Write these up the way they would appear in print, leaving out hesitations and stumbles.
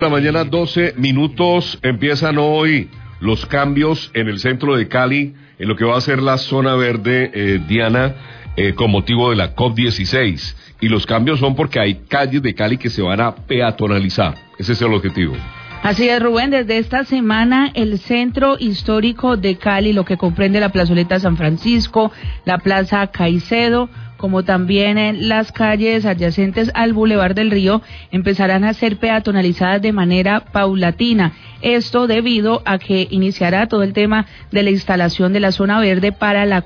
La mañana 12 minutos, empiezan hoy los cambios en el centro de Cali, en lo que va a ser la zona verde, Diana, con motivo de la COP16. Y los cambios son porque hay calles de Cali que se van a peatonalizar. Ese es el objetivo. Así es, Rubén, desde esta semana el centro histórico de Cali, lo que comprende la plazoleta San Francisco, la plaza Caicedo, como también en las calles adyacentes al Boulevard del Río, empezarán a ser peatonalizadas de manera paulatina. Esto debido a que iniciará todo el tema de la instalación de la zona verde para la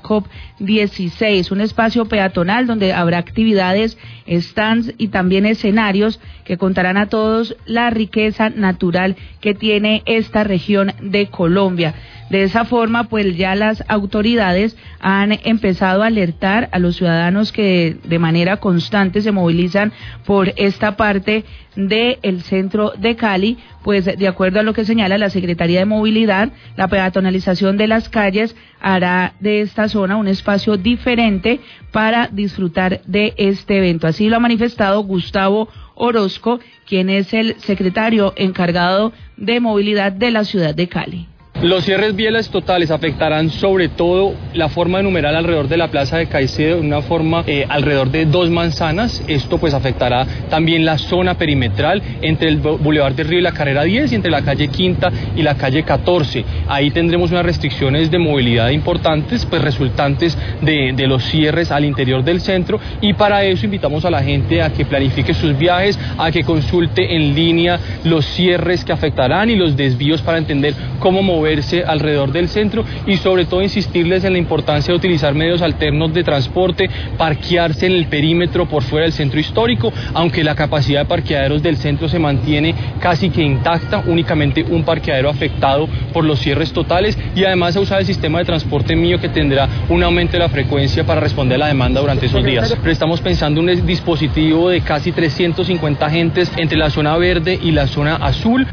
COP16, un espacio peatonal donde habrá actividades, stands y también escenarios que contarán a todos la riqueza natural que tiene esta región de Colombia. De esa forma, pues ya las autoridades han empezado a alertar a los ciudadanos que de manera constante se movilizan por esta parte del centro de Cali, pues de acuerdo a lo que señala la Secretaría de Movilidad, la peatonalización de las calles hará de esta zona un espacio diferente para disfrutar de este evento. Así lo ha manifestado Gustavo Orozco, quien es el secretario encargado de movilidad de la ciudad de Cali. Los cierres viales totales afectarán sobre todo la forma de numerar alrededor de la plaza de Caicedo, una forma alrededor de 2 manzanas. Esto pues afectará también la zona perimetral entre el Boulevard del Río y la carrera 10 y entre la calle Quinta y la calle 14. Ahí tendremos unas restricciones de movilidad importantes, pues resultantes de los cierres al interior del centro, y para eso invitamos a la gente a que planifique sus viajes, a que consulte en línea los cierres que afectarán y los desvíos para entender cómo moverse alrededor del centro, y sobre todo insistirles en la importancia de utilizar medios alternos de transporte, parquearse en el perímetro por fuera del centro histórico, aunque la capacidad de parqueaderos del centro se mantiene casi que intacta, únicamente un parqueadero afectado por los cierres totales, y además a usar el sistema de transporte mío, que tendrá un aumento de la frecuencia para responder a la demanda durante esos días. Pero estamos pensando en un dispositivo de casi 350 agentes entre la zona verde y la zona azul.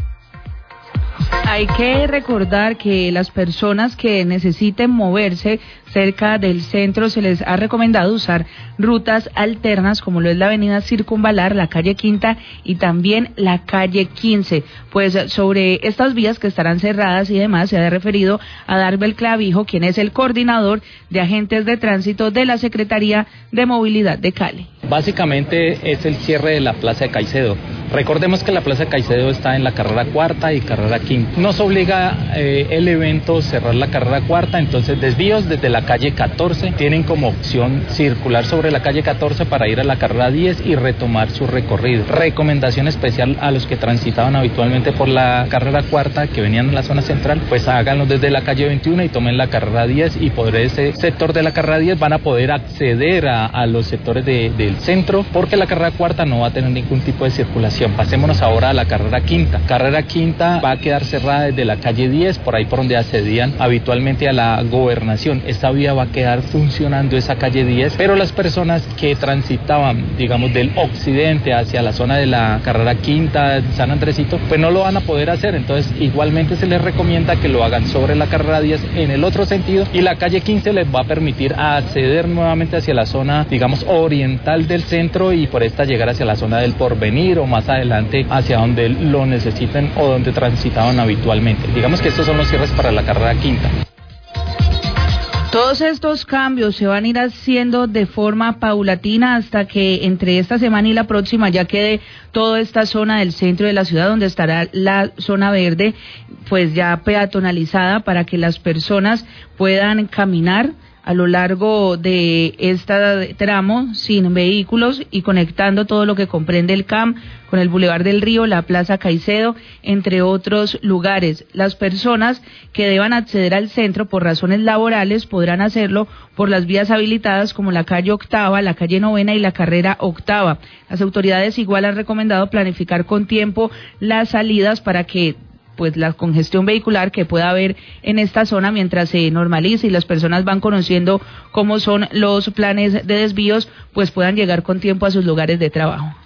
Hay que recordar que las personas que necesiten moverse cerca del centro se les ha recomendado usar rutas alternas, como lo es la avenida Circunvalar, la calle Quinta y también la calle 15. Pues sobre estas vías que estarán cerradas y demás se ha referido a Darbel Clavijo, quien es el coordinador de agentes de tránsito de la Secretaría de Movilidad de Cali. Básicamente es el cierre de la plaza de Caicedo. Recordemos que la plaza de Caicedo está en la carrera 4ª y carrera 5ª. Nos obliga el evento cerrar la carrera 4ª, entonces desvíos desde la calle 14 tienen como opción circular sobre la calle 14 para ir a la carrera 10 y retomar su recorrido. Recomendación especial a los que transitaban habitualmente por la carrera 4ª, que venían en la zona central, pues háganlo desde la calle 21 y tomen la carrera 10, y por ese sector de la carrera 10 van a poder acceder a los sectores del centro, porque la carrera 4ª no va a tener ningún tipo de circulación. Pasémonos ahora a la carrera 5ª. Carrera 5ª va a quedar cerrada desde la calle 10, por ahí por donde accedían habitualmente a la Gobernación. Esta vía va a quedar funcionando, esa calle 10, pero las personas que transitaban, digamos, del occidente hacia la zona de la carrera 5ª, San Andresito, pues no lo van a poder hacer. Entonces igualmente se les recomienda que lo hagan sobre la carrera 10 en el otro sentido, y la calle 15 les va a permitir acceder nuevamente hacia la zona, digamos, oriental del centro, y por esta llegar hacia la zona del Porvenir o más adelante hacia donde lo necesiten o donde transitaban habitualmente. Digamos que estos son los cierres para la carrera 5ª. Todos estos cambios se van a ir haciendo de forma paulatina hasta que entre esta semana y la próxima ya quede toda esta zona del centro de la ciudad, donde estará la zona verde, pues ya peatonalizada para que las personas puedan caminar a lo largo de este tramo sin vehículos y conectando todo lo que comprende el CAM con el Boulevard del Río, la Plaza Caicedo, entre otros lugares. Las personas que deban acceder al centro por razones laborales podrán hacerlo por las vías habilitadas como la calle 8ª, la calle 9ª y la carrera 8ª. Las autoridades igual han recomendado planificar con tiempo las salidas para que pues la congestión vehicular que pueda haber en esta zona mientras se normalice y las personas van conociendo cómo son los planes de desvíos, pues puedan llegar con tiempo a sus lugares de trabajo.